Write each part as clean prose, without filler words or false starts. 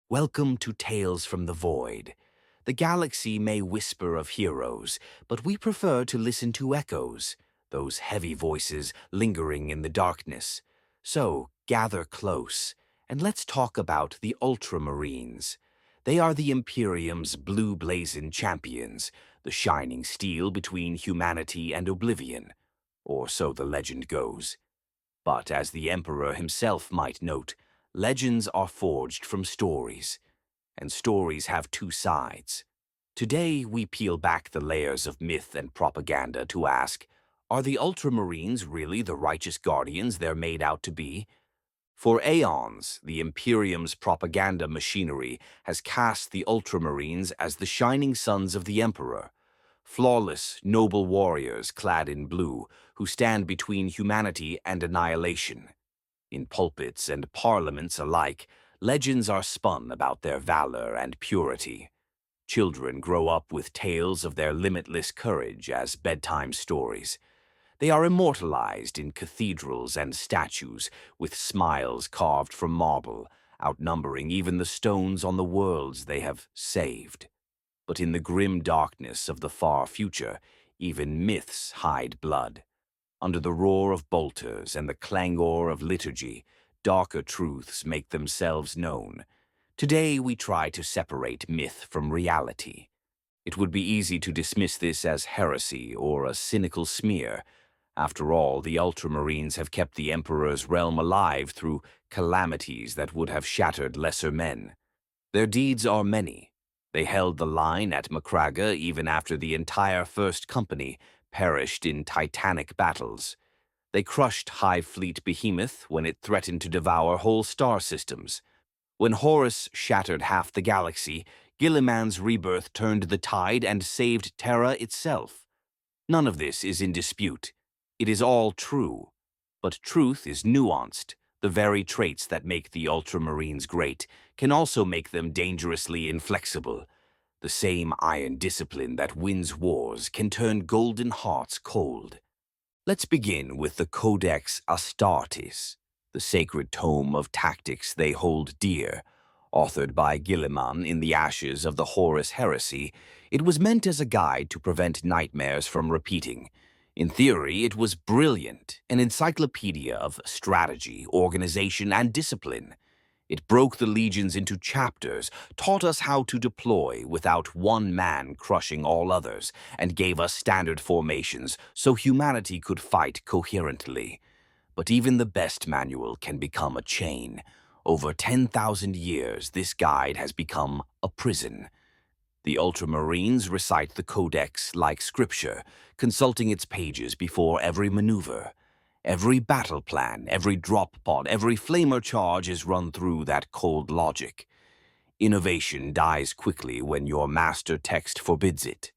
Welcome to Tales from the Void. The galaxy may whisper of heroes, but we prefer to listen to echoes, those heavy voices lingering in the darkness. So, gather close, and let's talk about the Ultramarines. They are the Imperium's blue-blazoned champions, the shining steel between humanity and oblivion. Or so the legend goes. But as the Emperor himself might note, legends are forged from stories, and stories have two sides. Today, we peel back the layers of myth and propaganda to ask, are the Ultramarines really the righteous guardians they're made out to be? For aeons, the Imperium's propaganda machinery has cast the Ultramarines as the shining sons of the Emperor, flawless, noble warriors clad in blue who stand between humanity and annihilation. In pulpits and parliaments alike, legends are spun about their valor and purity. Children grow up with tales of their limitless courage as bedtime stories. They are immortalized in cathedrals and statues with smiles carved from marble, outnumbering even the stones on the worlds they have saved. But in the grim darkness of the far future, even myths hide blood. Under the roar of bolters and the clangor of liturgy, darker truths make themselves known. Today we try to separate myth from reality. It would be easy to dismiss this as heresy or a cynical smear. After all, the Ultramarines have kept the Emperor's realm alive through calamities that would have shattered lesser men. Their deeds are many. They held the line at Macraga even after the entire First Company perished in titanic battles. They crushed Hive Fleet Behemoth when it threatened to devour whole star systems. When Horus shattered half the galaxy, Gilliman's rebirth turned the tide and saved Terra itself. None of this is in dispute. It is all true. But truth is nuanced. The very traits that make the Ultramarines great can also make them dangerously inflexible. The same iron discipline that wins wars can turn golden hearts cold. Let's begin with the Codex Astartes, the sacred tome of tactics they hold dear. Authored by Gilliman in the ashes of the Horus heresy, it was meant as a guide to prevent nightmares from repeating. In theory, it was brilliant, an encyclopedia of strategy, organization, and discipline. It broke the legions into chapters, taught us how to deploy without one man crushing all others, and gave us standard formations so humanity could fight coherently. But even the best manual can become a chain. Over 10,000 years, this guide has become a prison. The Ultramarines recite the Codex like scripture, consulting its pages before every maneuver. Every battle plan, every drop pod, every flamer charge is run through that cold logic. Innovation dies quickly when your master text forbids it.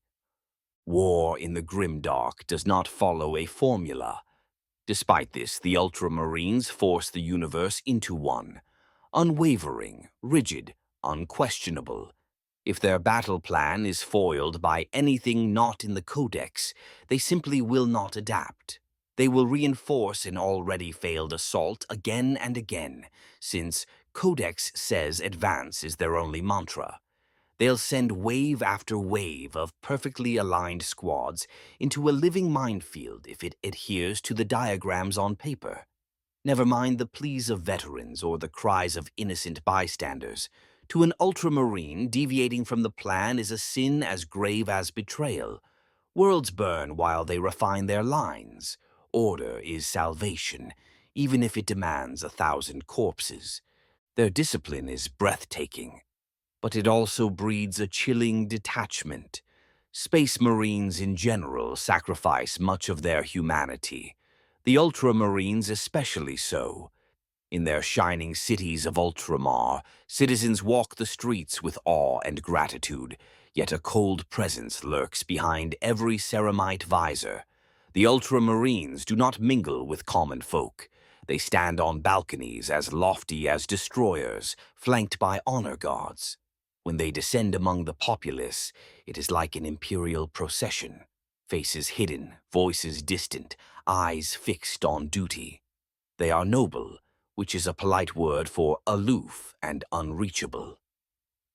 War in the grimdark does not follow a formula. Despite this, the Ultramarines force the universe into one. Unwavering, rigid, unquestionable. If their battle plan is foiled by anything not in the Codex, they simply will not adapt. They will reinforce an already failed assault again and again, since Codex says advance is their only mantra. They'll send wave after wave of perfectly aligned squads into a living minefield if it adheres to the diagrams on paper. Never mind the pleas of veterans or the cries of innocent bystanders. To an Ultramarine, deviating from the plan is a sin as grave as betrayal. Worlds burn while they refine their lines. Order is salvation, even if it demands 1,000 corpses. Their discipline is breathtaking, but it also breeds a chilling detachment. Space Marines in general sacrifice much of their humanity. The Ultramarines especially so. In their shining cities of Ultramar, citizens walk the streets with awe and gratitude, yet a cold presence lurks behind every ceramite visor. The Ultramarines do not mingle with common folk. They stand on balconies as lofty as destroyers, flanked by honor guards. When they descend among the populace, it is like an imperial procession. Faces hidden, voices distant, eyes fixed on duty. They are noble, which is a polite word for aloof and unreachable.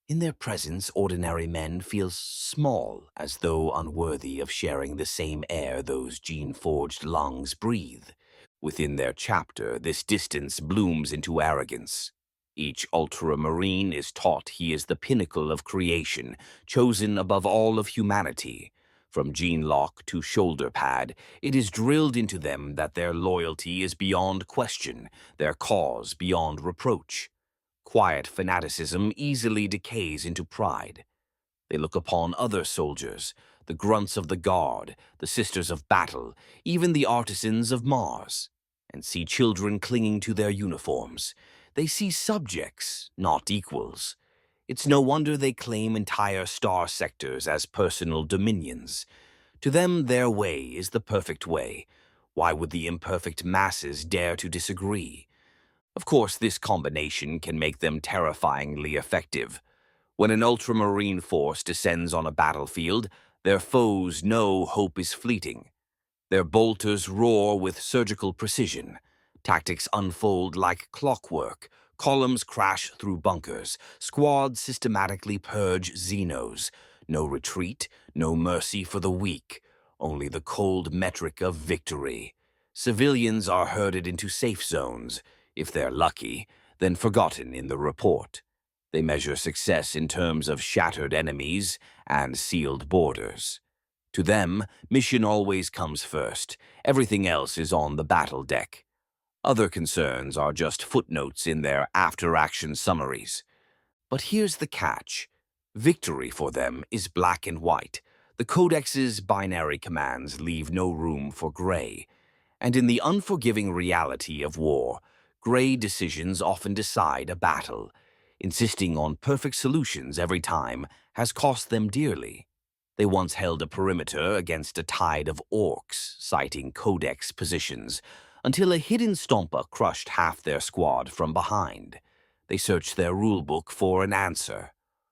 In their presence, ordinary men feel small, as though unworthy of sharing the same air those gene-forged lungs breathe. Within their chapter, this distance blooms into arrogance. Each ultramarine is taught he is the pinnacle of creation, chosen above all of humanity. From gene lock to shoulder pad, it is drilled into them that their loyalty is beyond question, their cause beyond reproach. Quiet fanaticism easily decays into pride. They look upon other soldiers, the grunts of the guard, the sisters of battle, even the artisans of Mars, and see children clinging to their uniforms. They see subjects, not equals. It's no wonder they claim entire star sectors as personal dominions. To them, their way is the perfect way. Why would the imperfect masses dare to disagree? Of course, this combination can make them terrifyingly effective. When an ultramarine force descends on a battlefield, their foes know hope is fleeting. Their bolters roar with surgical precision. Tactics unfold like clockwork. Columns crash through bunkers. Squads systematically purge Xenos. No retreat, no mercy for the weak. Only the cold metric of victory. Civilians are herded into safe zones. If they're lucky, then forgotten in the report. They measure success in terms of shattered enemies and sealed borders. To them, mission always comes first. Everything else is on the battle deck. Other concerns are just footnotes in their after-action summaries. But here's the catch. Victory for them is black and white. The Codex's binary commands leave no room for gray. And in the unforgiving reality of war, gray decisions often decide a battle. Insisting on perfect solutions every time has cost them dearly. They once held a perimeter against a tide of orcs, citing Codex positions, until a hidden Stompa crushed half their squad from behind. They searched their rulebook for an answer.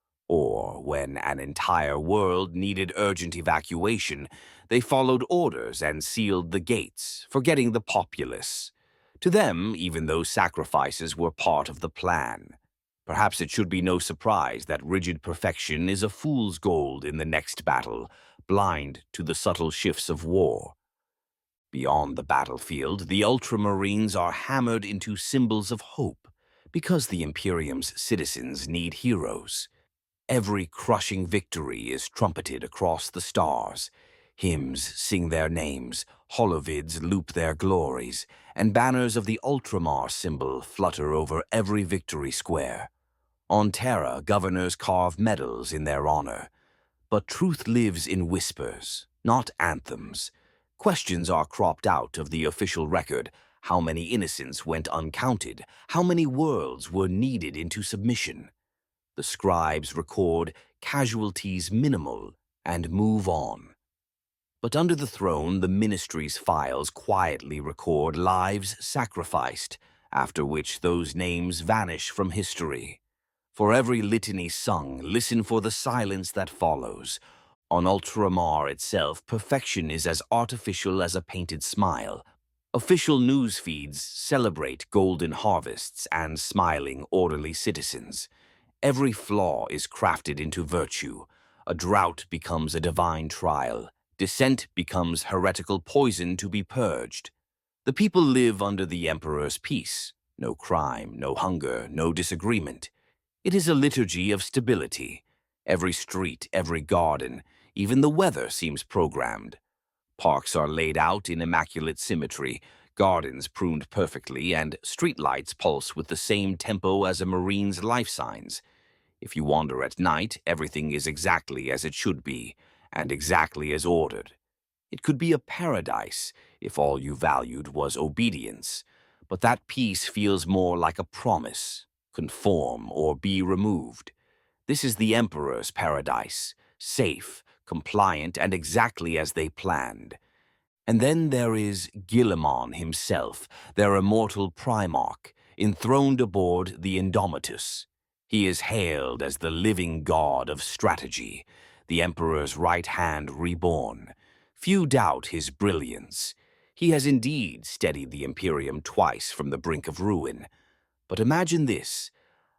Or, when an entire world needed urgent evacuation, they followed orders and sealed the gates, forgetting the populace. To them, even those sacrifices were part of the plan. Perhaps it should be no surprise that rigid perfection is a fool's gold in the next battle, blind to the subtle shifts of war. Beyond the battlefield, the Ultramarines are hammered into symbols of hope, because the Imperium's citizens need heroes. Every crushing victory is trumpeted across the stars. Hymns sing their names, holovids loop their glories, and banners of the Ultramar symbol flutter over every victory square. On Terra, governors carve medals in their honor. But truth lives in whispers, not anthems. Questions are cropped out of the official record. How many innocents went uncounted? How many worlds were kneaded into submission? The scribes record casualties minimal and move on. But under the throne, the ministry's files quietly record lives sacrificed, after which those names vanish from history. For every litany sung, listen for the silence that follows. On Ultramar itself, perfection is as artificial as a painted smile. Official news feeds celebrate golden harvests and smiling, orderly citizens. Every flaw is crafted into virtue. A drought becomes a divine trial. Dissent becomes heretical poison to be purged. The people live under the Emperor's peace. No crime, no hunger, no disagreement. It is a liturgy of stability. Every street, every garden, even the weather seems programmed. Parks are laid out in immaculate symmetry, gardens pruned perfectly, and streetlights pulse with the same tempo as a marine's life signs. If you wander at night, everything is exactly as it should be, and exactly as ordered. It could be a paradise if all you valued was obedience, but that peace feels more like a promise: conform or be removed. This is the Emperor's paradise, safe, compliant, and exactly as they planned. And then there is Guilliman himself, their immortal Primarch, enthroned aboard the Indomitus. He is hailed as the living god of strategy, the Emperor's right hand reborn. Few doubt his brilliance. He has indeed steadied the Imperium twice from the brink of ruin. But imagine this: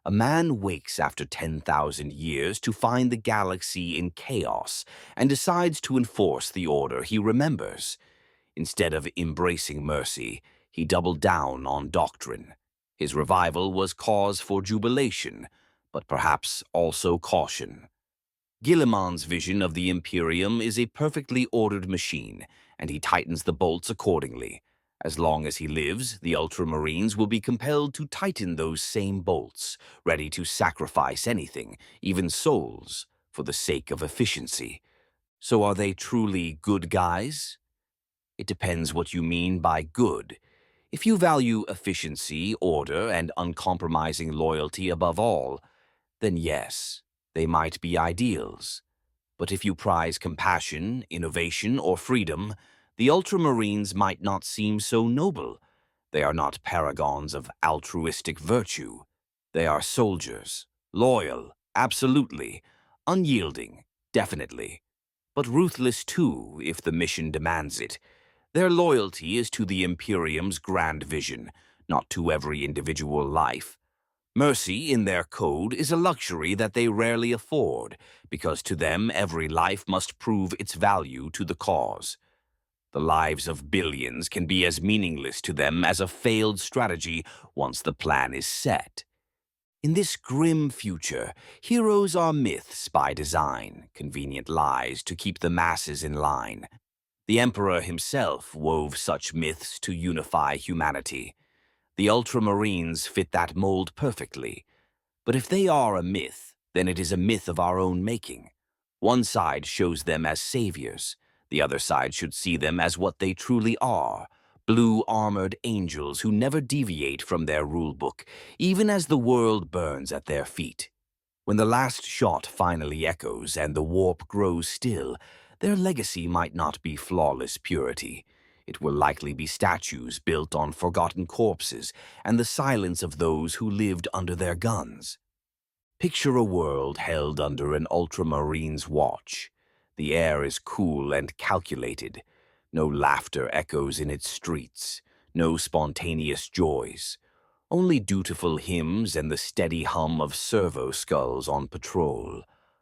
A man wakes after 10,000 years to find the galaxy in chaos and decides to enforce the order he remembers. Instead of embracing mercy, he doubled down on doctrine. His revival was cause for jubilation, but perhaps also caution. Guilliman's vision of the Imperium is a perfectly ordered machine, and he tightens the bolts accordingly. As long as he lives, the Ultramarines will be compelled to tighten those same bolts, ready to sacrifice anything, even souls, for the sake of efficiency. So are they truly good guys? It depends what you mean by good. If you value efficiency, order, and uncompromising loyalty above all, then yes, they might be ideals. But if you prize compassion, innovation, or freedom, the Ultramarines might not seem so noble. They are not paragons of altruistic virtue. They are soldiers, loyal, absolutely, unyielding, definitely, but ruthless too if the mission demands it. Their loyalty is to the Imperium's grand vision, not to every individual life. Mercy, in their code, is a luxury that they rarely afford, because to them every life must prove its value to the cause. The lives of billions can be as meaningless to them as a failed strategy once the plan is set. In this grim future, heroes are myths by design, convenient lies to keep the masses in line. The Emperor himself wove such myths to unify humanity. The Ultramarines fit that mold perfectly. But if they are a myth, then it is a myth of our own making. One side shows them as saviors. The other side should see them as what they truly are, blue-armored angels who never deviate from their rulebook, even as the world burns at their feet. When the last shot finally echoes and the warp grows still, their legacy might not be flawless purity. It will likely be statues built on forgotten corpses and the silence of those who lived under their guns. Picture a world held under an Ultramarine's watch. The air is cool and calculated. No laughter echoes in its streets. No spontaneous joys. Only dutiful hymns and the steady hum of servo skulls on patrol.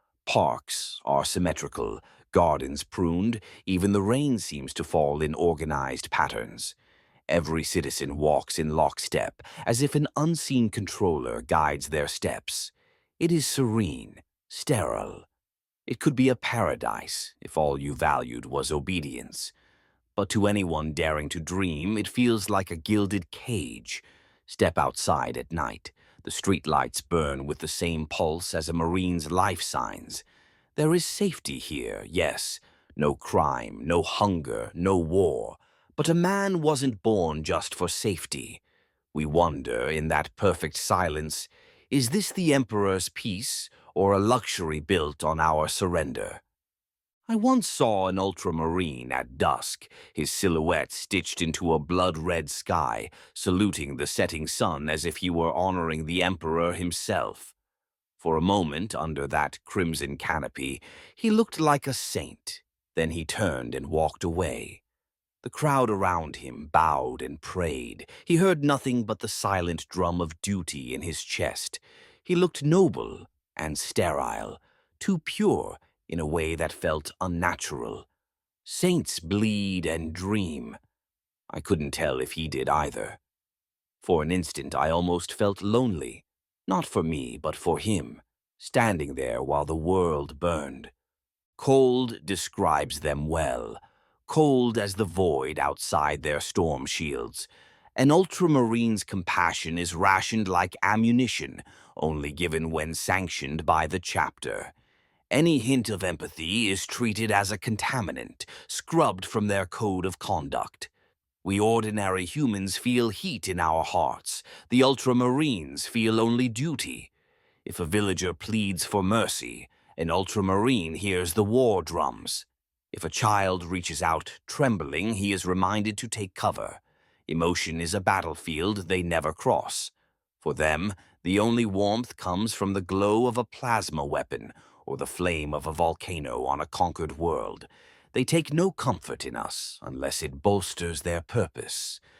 Parks are symmetrical, gardens pruned, even the rain seems to fall in organized patterns. Every citizen walks in lockstep, as if an unseen controller guides their steps. It is serene, sterile. It could be a paradise if all you valued was obedience. But to anyone daring to dream, it feels like a gilded cage. Step outside at night. The streetlights burn with the same pulse as a Marine's life signs. There is safety here, yes. No crime, no hunger, no war. But a man wasn't born just for safety. We wonder, in that perfect silence, is this the Emperor's peace or a luxury built on our surrender? I once saw an ultramarine at dusk, his silhouette stitched into a blood-red sky, saluting the setting sun as if he were honoring the Emperor himself. For a moment, under that crimson canopy, he looked like a saint. Then he turned and walked away. The crowd around him bowed and prayed. He heard nothing but the silent drum of duty in his chest. He looked noble and sterile, too pure in a way that felt unnatural. Saints bleed and dream. I couldn't tell if he did either. For an instant I almost felt lonely, not for me, but for him, standing there while the world burned. Cold describes them well, cold as the void outside their storm shields. An ultramarine's compassion is rationed like ammunition, only given when sanctioned by the chapter. Any hint of empathy is treated as a contaminant, scrubbed from their code of conduct. We ordinary humans feel heat in our hearts. The ultramarines feel only duty. If a villager pleads for mercy, an ultramarine hears the war drums. If a child reaches out trembling, he is reminded to take cover. Emotion is a battlefield they never cross. For them, the only warmth comes from the glow of a plasma weapon or the flame of a volcano on a conquered world. They take no comfort in us unless it bolsters their purpose.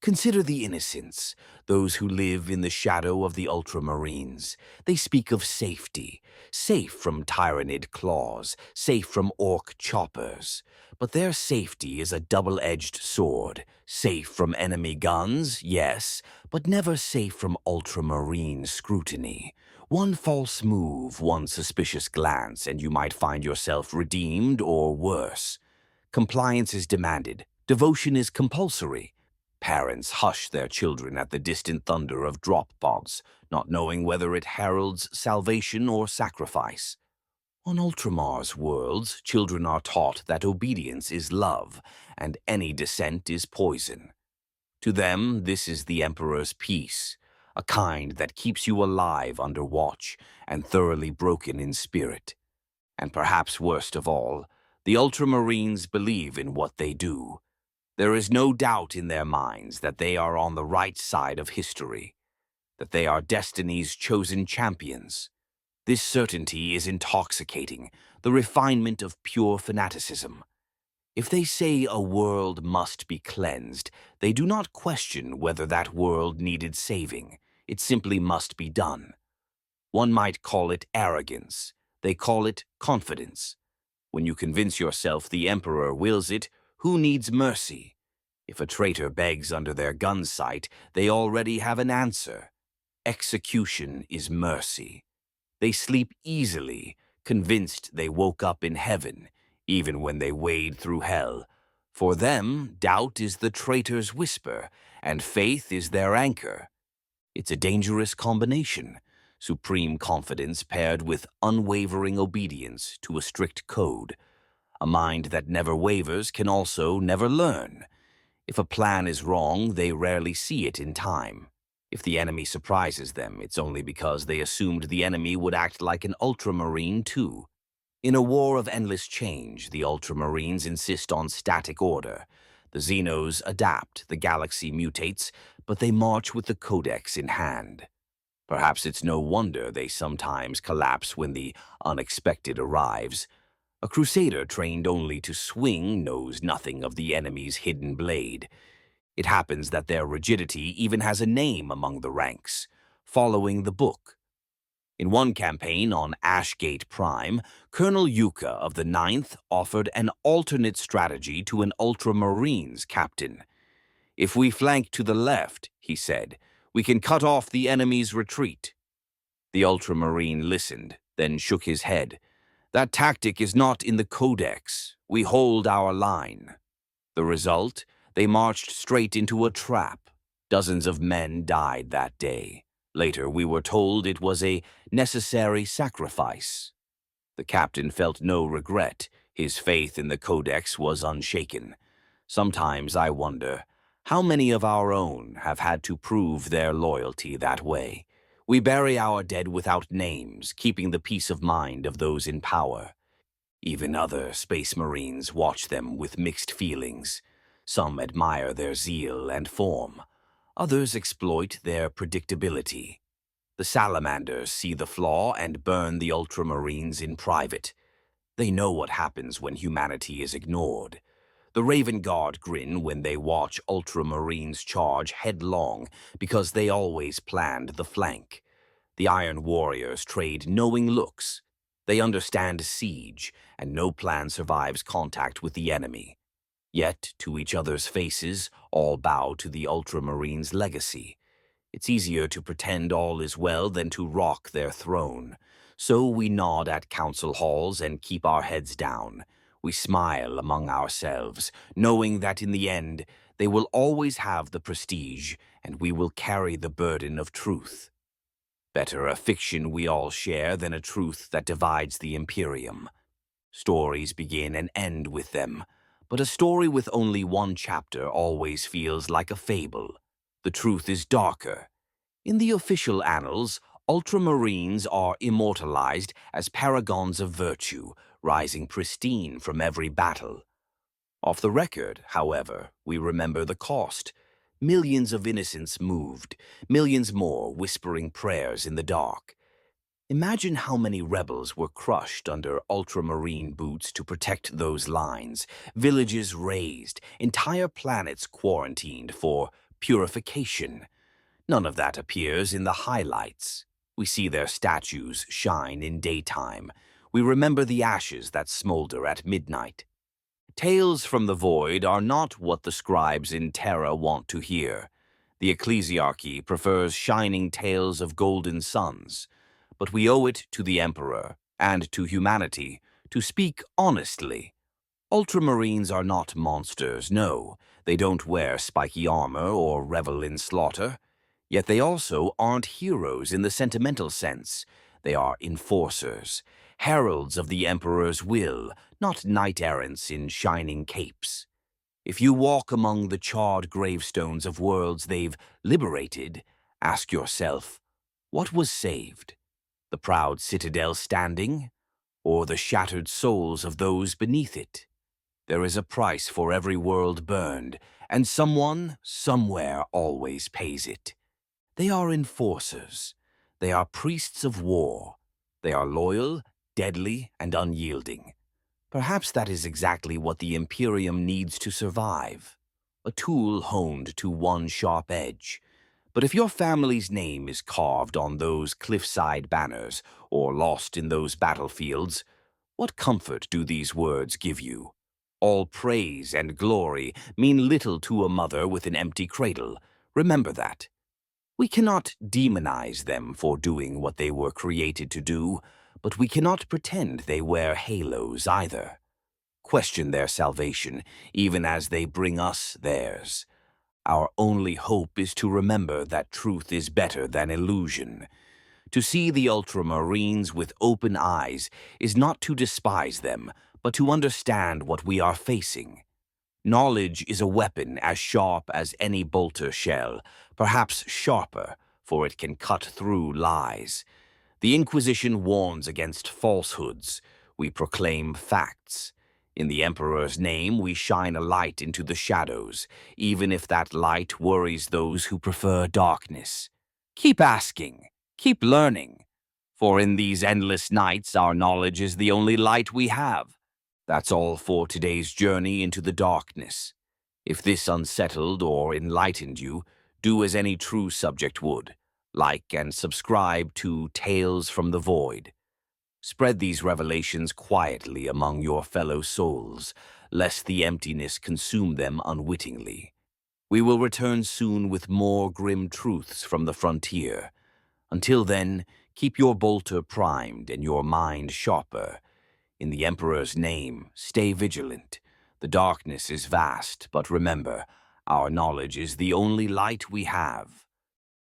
Consider the innocents, those who live in the shadow of the ultramarines. They speak of safety, safe from tyrannid claws, safe from orc choppers. But their safety is a double-edged sword. Safe from enemy guns, yes, but never safe from ultramarine scrutiny. One false move, one suspicious glance, and you might find yourself redeemed or worse. Compliance is demanded. Devotion is compulsory. Parents hush their children at the distant thunder of drop pods, not knowing whether it heralds salvation or sacrifice. On Ultramar's worlds, children are taught that obedience is love, and any dissent is poison. To them, this is the Emperor's peace, a kind that keeps you alive under watch and thoroughly broken in spirit. And perhaps worst of all, the Ultramarines believe in what they do. There is no doubt in their minds that they are on the right side of history, that they are destiny's chosen champions. This certainty is intoxicating, the refinement of pure fanaticism. If they say a world must be cleansed, they do not question whether that world needed saving. It simply must be done. One might call it arrogance. They call it confidence. When you convince yourself the Emperor wills it, who needs mercy? If a traitor begs under their gun sight, they already have an answer. Execution is mercy. They sleep easily, convinced they woke up in heaven, even when they wade through hell. For them, doubt is the traitor's whisper, and faith is their anchor. It's a dangerous combination, supreme confidence paired with unwavering obedience to a strict code. A mind that never wavers can also never learn. If a plan is wrong, they rarely see it in time. If the enemy surprises them, it's only because they assumed the enemy would act like an ultramarine too. In a war of endless change, the ultramarines insist on static order. The Xenos adapt, the galaxy mutates, but they march with the Codex in hand. Perhaps it's no wonder they sometimes collapse when the unexpected arrives. A crusader trained only to swing knows nothing of the enemy's hidden blade. It happens that their rigidity even has a name among the ranks, following the book. In one campaign on Ashgate Prime, Colonel Yuka of the 9th offered an alternate strategy to an Ultramarines captain. "If we flank to the left," he said, "we can cut off the enemy's retreat." The Ultramarine listened, then shook his head. "That tactic is not in the Codex. We hold our line." The result? They marched straight into a trap. Dozens of men died that day. Later, we were told it was a necessary sacrifice. The captain felt no regret. His faith in the Codex was unshaken. Sometimes I wonder, how many of our own have had to prove their loyalty that way? We bury our dead without names, keeping the peace of mind of those in power. Even other Space Marines watch them with mixed feelings. Some admire their zeal and form. Others exploit their predictability. The Salamanders see the flaw and burn the Ultramarines in private. They know what happens when humanity is ignored. The Raven Guard grin when they watch Ultramarines charge headlong because they always planned the flank. The Iron Warriors trade knowing looks. They understand siege, and no plan survives contact with the enemy. Yet, to each other's faces, all bow to the Ultramarines' legacy. It's easier to pretend all is well than to rock their throne. So we nod at council halls and keep our heads down. We smile among ourselves, knowing that in the end, they will always have the prestige, and we will carry the burden of truth. Better a fiction we all share than a truth that divides the Imperium. Stories begin and end with them, but a story with only one chapter always feels like a fable. The truth is darker. In the official annals, Ultramarines are immortalized as paragons of virtue, rising pristine from every battle. Off the record, however, we remember the cost. Millions of innocents moved, millions more whispering prayers in the dark. Imagine how many rebels were crushed under Ultramarine boots to protect those lines, villages razed, entire planets quarantined for purification. None of that appears in the highlights. We see their statues shine in daytime. We remember the ashes that smolder at midnight. Tales from the void are not what the scribes in Terra want to hear. The ecclesiarchy prefers shining tales of golden suns, but we owe it to the Emperor and to humanity to speak honestly. Ultramarines are not monsters, no. They don't wear spiky armor or revel in slaughter. Yet they also aren't heroes in the sentimental sense. They are enforcers, heralds of the Emperor's will, not knight-errants in shining capes. If you walk among the charred gravestones of worlds they've liberated, ask yourself, what was saved? The proud citadel standing, or the shattered souls of those beneath it? There is a price for every world burned, and someone, somewhere, always pays it. They are enforcers. They are priests of war. They are loyal, deadly, and unyielding. Perhaps that is exactly what the Imperium needs to survive. A tool honed to one sharp edge. But if your family's name is carved on those cliffside banners or lost in those battlefields, what comfort do these words give you? All praise and glory mean little to a mother with an empty cradle. Remember that. We cannot demonize them for doing what they were created to do, but we cannot pretend they wear halos either. Question their salvation, even as they bring us theirs. Our only hope is to remember that truth is better than illusion. To see the Ultramarines with open eyes is not to despise them, but to understand what we are facing. Knowledge is a weapon as sharp as any bolter shell, perhaps sharper, for it can cut through lies. The Inquisition warns against falsehoods. We proclaim facts. In the Emperor's name, we shine a light into the shadows, even if that light worries those who prefer darkness. Keep asking, keep learning, for in these endless nights our knowledge is the only light we have. That's all for today's journey into the darkness. If this unsettled or enlightened you, do as any true subject would. Like and subscribe to Tales from the Void. Spread these revelations quietly among your fellow souls, lest the emptiness consume them unwittingly. We will return soon with more grim truths from the frontier. Until then, keep your bolter primed and your mind sharper. In the Emperor's name, stay vigilant. The darkness is vast, but remember, our knowledge is the only light we have.